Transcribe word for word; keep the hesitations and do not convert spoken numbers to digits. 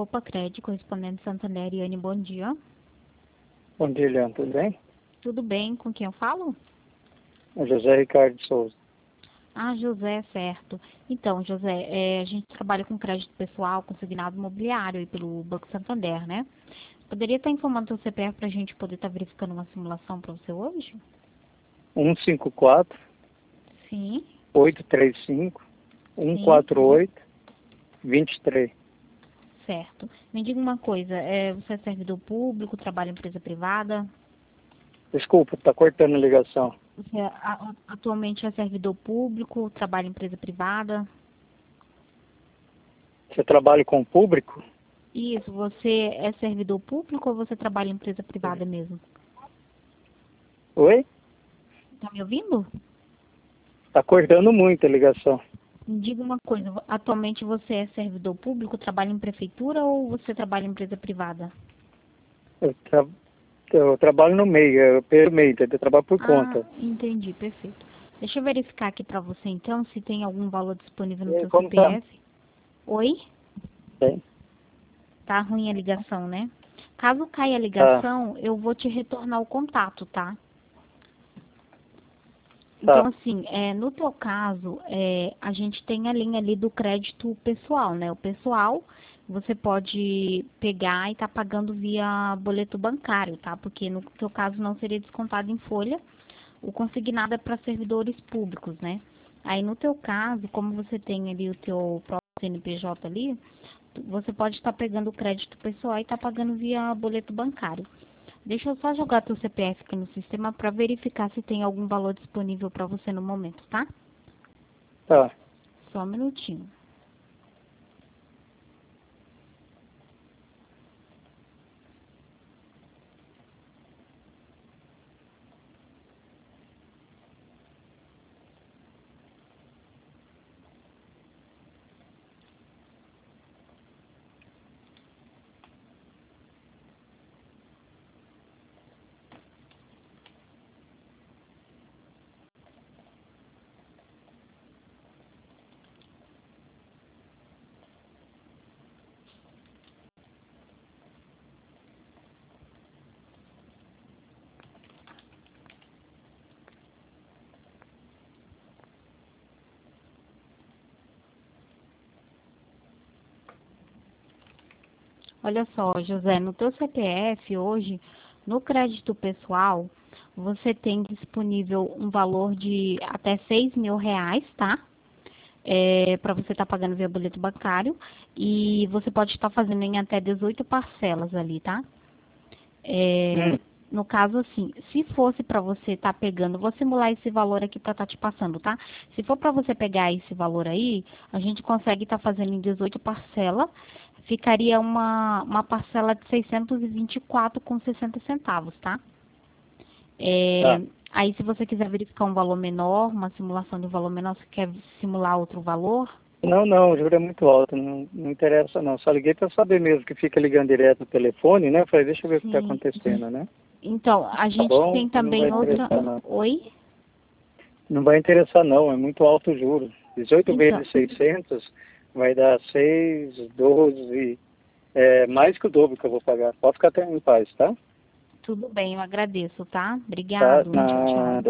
Copacred, correspondente Santander. Iane, bom dia. Bom dia, Eliane, tudo bem? Tudo bem, com quem eu falo? É José Ricardo de Souza. Ah, José, certo. Então, José, é, a gente trabalha com crédito pessoal, consignado imobiliário aí pelo Banco Santander, né? Poderia estar informando o seu C P F para a gente poder estar verificando uma simulação para você hoje? um cinco quatro, Sim, oito três cinco, um sim, quatro oito, dois três. certo. Me diga uma coisa, é, você é servidor público, trabalha em empresa privada? Desculpa, está cortando a ligação. Você a- a- atualmente é servidor público, trabalha em empresa privada? Você trabalha com o público? Isso, você é servidor público ou você trabalha em empresa privada mesmo? Oi? Tá me ouvindo? Está cortando muito a ligação. Me diga uma coisa, atualmente você é servidor público, trabalha em prefeitura ou você trabalha em empresa privada? Eu, tra... eu trabalho no meio, eu pelo meio, eu trabalho por Ah, conta. entendi, perfeito. Deixa eu verificar aqui para você então se tem algum valor disponível E no aí, seu como tá? C P F. Oi? Bem, Tá ruim a ligação, né? Caso caia a tá, ligação, eu vou te retornar o contato, tá? Então, tá. assim, é, no teu caso, é, a gente tem a linha ali do crédito pessoal, né? O pessoal, você pode pegar e tá pagando via boleto bancário, tá? Porque no teu caso não seria descontado em folha. O consignado é para servidores públicos, né? Aí, no teu caso, como você tem ali o teu próprio C N P J ali, você pode estar pegando o crédito pessoal e tá pagando via boleto bancário. Deixa eu só jogar teu C P F aqui no sistema para verificar se tem algum valor disponível para você no momento, tá? Tá. Só um minutinho. Olha só, José, no teu C P F hoje, no crédito pessoal, você tem disponível um valor de até seis mil reais, tá? É, para você estar pagando via boleto bancário e você pode estar fazendo em até dezoito parcelas ali, tá? É, Hum, no caso, assim, se fosse para você estar pegando, vou simular esse valor aqui para estar te passando, tá? Se for para você pegar esse valor aí, a gente consegue estar fazendo em dezoito parcelas, ficaria uma, uma parcela de seiscentos e vinte e quatro com sessenta centavos, tá? É, tá. aí, se você quiser verificar um valor menor, uma simulação de um valor menor, você quer simular outro valor? Não, não, o juro é muito alto, não, não interessa não. Só liguei para saber mesmo que fica ligando direto no telefone, né? Falei, deixa eu ver o que está Sim. acontecendo, né? Então, a Tá gente bom? tem Não vai também outra. interessar não. Oi? Não vai interessar não, é muito alto o juro. dezoito Então, vezes seiscentos vai dar seis, doze, é mais que o dobro que eu vou pagar. Pode ficar até em paz, tá? tudo bem, eu agradeço, tá? Tá? Obrigado. Tchau, tchau. Nada.